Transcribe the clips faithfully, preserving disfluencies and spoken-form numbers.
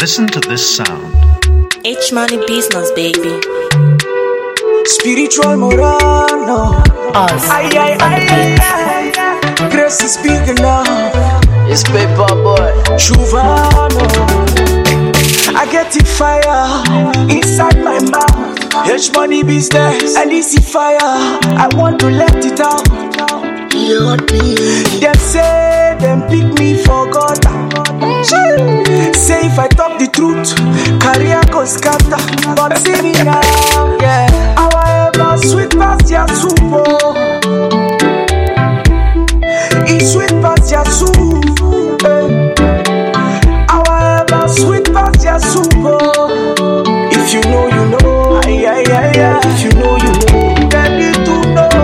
Listen to this sound. H Money Business, baby. Spiritual Morano. Us. Ay, ay, ay, ay, ay. Grace is big enough. It's paper boy. Chuvano. I get the fire inside my mouth. H Money Business. I need the fire. I want to let it out. Them say them pick me for God. Say if I talk the truth, career go scatter. But see me now, yeah. However sweet past your soup, oh. It's sweet past your soup, eh. However sweet past your soup, oh. If you know, you know, ay, ay, ay, ay. If you know, you know, then you to know.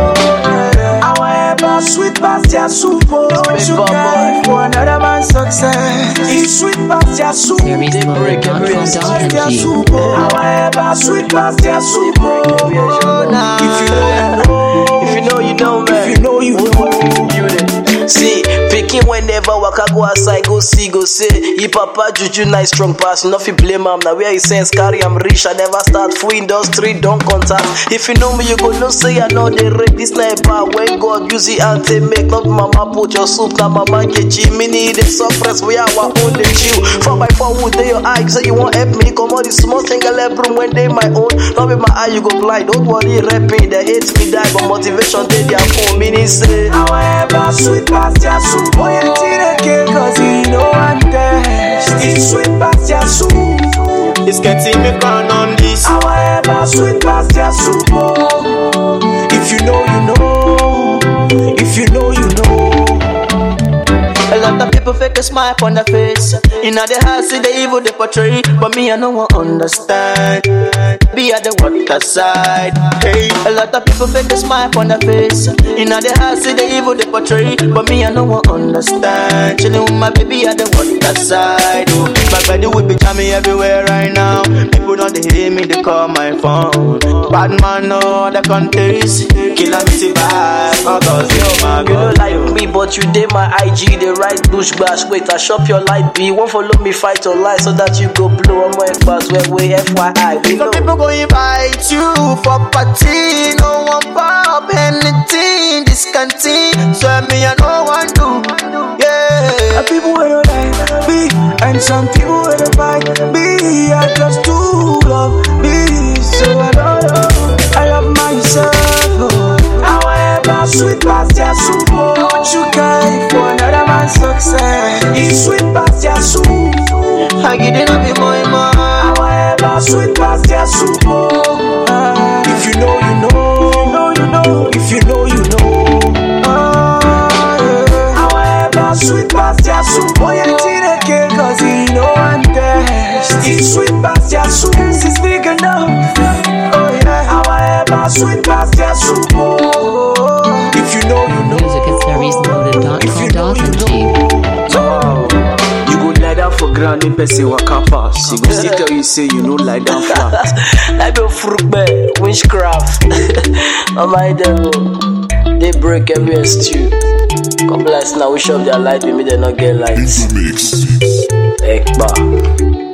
However sweet past your soup, oh. Don't you cry for another man's success. It's sweet past your soup. There is more dot com dot M G. However sweet past your soup, oh. If you know, you know. If you know, you know, man. If you know, you know. See, picking whenever waka go outside, go see, go say. He papa juju nice strong pass, nothing blame am. Now where he sense carry am rich, I never start full industry, don't contact. If you know me, you go no say I know they rate this night bar. When God use it and they make not mama put your soup, now mama get you. Me need the suppress, we are our own the chill. Four by four wood, they your eye, say you want help me. Come on, the small thing I left room when they my own. Not with my eye, you go blind. Don't worry, rapping, they hate me die, but motivation they their phone. Meaning say, however sweet past your soup, boy, you take it cause you know I'm there. It's sweet past your soup. It's getting me crown on this. However sweet past your soup, oh. If you know, you know. If you know, you know. A lot of people fake a smile on their face. In the house, see the evil they portray. But me, I no one understand. Be at the water side. Hey, a lot of people fake a smile on their face. In the house, see the evil they portray. But me, I no one understand. Chilling with my baby at the water side. Oh, my body will be jamming everywhere right now. People don't they hear me, they call my phone. Bad man, no, the countries. Killer me, see back. Oh, cause you my you don't like me, but you did my I G, the right bush bash. Wait, I shop your light B. Won't follow me, fight your life so that you go blow on my pass. Where we F Y I, we know. Some people go invite you for party. No one pop anything. This canteen, so me I no one do. Yeah. And people who don't like me, and some people who don't fight me. I just do love me, so I don't know. I love myself. Oh. However sweet past your soup, oh. Don't you cry for another man's success. It's sweet past your soup. I get it up in my mind. However sweet past your soup, oh. Uh, if you know, you know. If you know, you know. If you know, you know. Uh, yeah. However sweet past your soup, oh, you take it cause you know I'm there. It's sweet past your soup. This is big enough. Oh yeah. However sweet past your soup, oh. If you know, you know. Music at there is more dot com dot M G. You go lie down for ground in person waka pass. You go sit tell you say you know lie down flat. Like a fruit bear, witchcraft. Oh my devil. They break every stew. Come bless now, we shove their light with me, they not get lights. Ekba.